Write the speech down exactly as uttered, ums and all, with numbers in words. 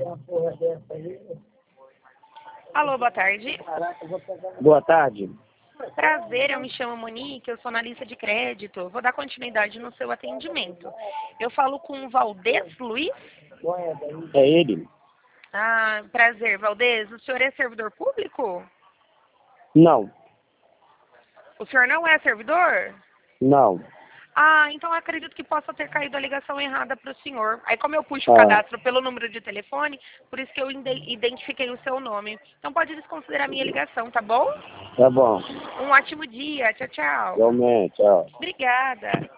Alô, boa tarde. Boa tarde. Prazer, eu me chamo Monique, eu sou analista de crédito. Vou dar continuidade no seu atendimento. Eu falo com o Valdez Luiz? É ele? Ah, prazer, Valdez. O senhor é servidor público? Não. O senhor não é servidor? Não. Ah, então eu acredito que possa ter caído a ligação errada para o senhor. Aí como eu puxo o Ah. cadastro pelo número de telefone, por isso que eu inde- identifiquei o seu nome. Então pode desconsiderar a minha ligação, tá bom? Tá bom. Um ótimo dia. Tchau, tchau. Igualmente, tchau. Obrigada.